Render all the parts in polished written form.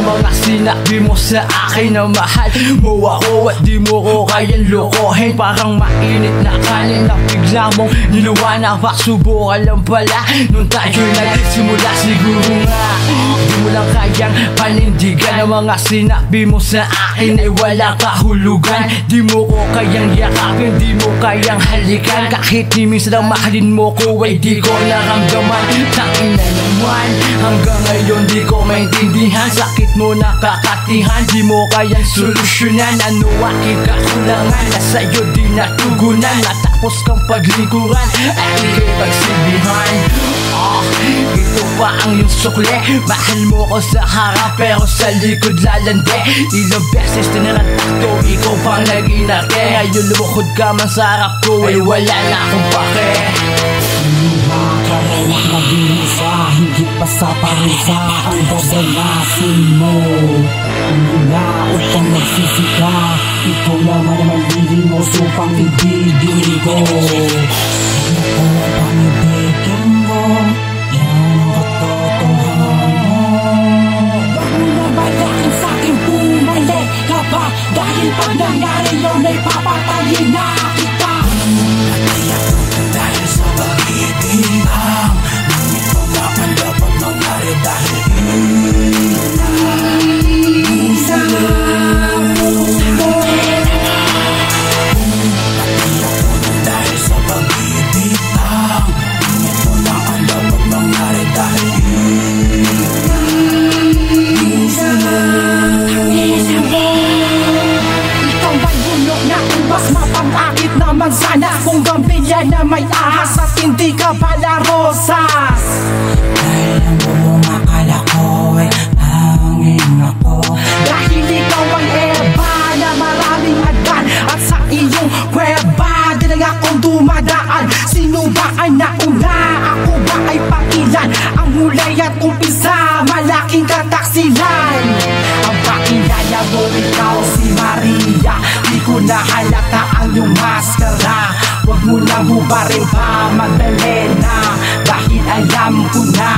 mga sinabi mo sa akin na mahal mo ako at di mo ko kayang lokohin. Parang mainit na kanin na bigla mong niluwanag. Subukan lang pala nung tayo nagsimula. Siguro nga di mo lang kayang panindigan ang mga sinabi mo sa akin ay walang kahulugan. Di mo ko kayang yakapin, di mo kayang halikan. Kahit ni minsan ang mahalin mo ko ay di ko naramdaman. Tangina naman, hanggang ngayon di ko maintindihan. Sakit mo nakakatihan, di mo kayang solusyonan. Ano aking kakulangan na sa'yo di natugunan? Natapos kang paglingkuran at ikay pagsilbihan. Ito pa ang iyong sukli. Mahal mo ko sa harap pero sa likod lalande. Ilang beses tinarantak ko, ikaw pang nag-inarte. Ngayon lumukod ka man sa harap ko ay wala na akong pake. Karayak na binisa, higit pa sa parusa ang dadanasin mo. Mula upang nagsisika, ikaw naman ang malili mo, supang ibigin ko. Ito ang pangibigin mo, yan ang katotohanan. Wag mo na balakin sa'kin, bumalik ka ba? Dahil pag nangyari yun ay papatayin na kita. Dahil sa pag-ibig ang ngunit pagkakan dapat mangyari dahil isa mo. Dahil sa pag-ibig ang ngunit pagkakan dapat mangyari dahil isa mo. Ikaw ba'y bulok na ubas, mapang-akit naman sana kung gambilya na may ahas at hindi ka pala rosas. Dahil ang buong akala ko ay hangin ako. Dahil ikaw ang eba na maraming adan at sa iyong kweba di lang akong dumadaan. Sino ba ang nauna? Ako ba ay pakilan? Ang hulay at umpisa, malaking kataksilan. Ang pakilala mo ikaw si Maria, di ko na halata ang iyong maskara. Huwag mo lang hubarin pa, Magdalena, dahil alam ko na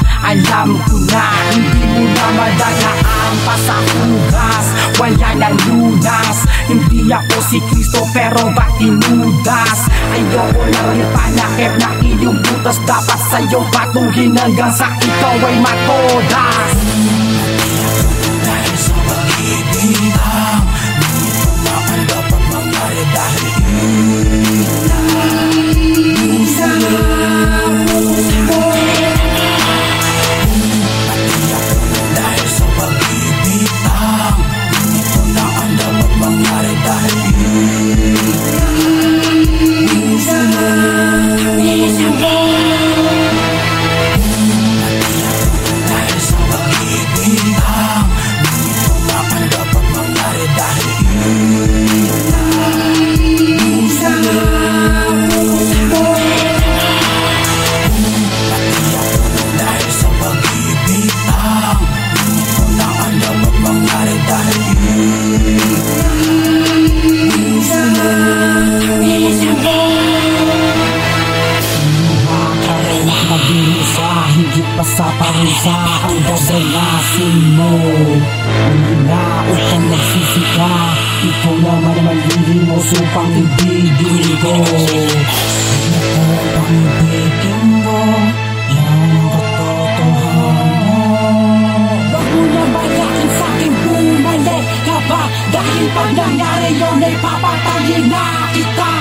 hindi mo na madalaan pa sa hugas. Wala nang lunas, hindi ako si Kristo pero ba't tinudas? Ayoko na rin panakip na iyong butas, dapat sa'yo patuhin hanggang sa ikaw ay matodas. Dahil sa pag-ibig ang ngunit pagkakan dapat mangyari dahil isa mo. Dahil sa pag-ibig ang ngunit pagkakan dapat mangyari dahil isa mo. Dahil sa pag-ibig ang ngunit pagkakan dapat mangyari dahil isa mo. Dahil sa pag-ibig ang ngunit pagkakan dapat mangyari dahil isa mo. Karayak na binisa, higit pa sa parusa ang dadanasin mo. Mula upang nagsisika, ikaw naman ang malili mo, supang ibigin ko. Ito ang pangibigin mo, yan ang katotohanan. Wag mo na balakin sa'kin, bumalik ka ba? Dahil pag nangyari yun ay papatayin na kita.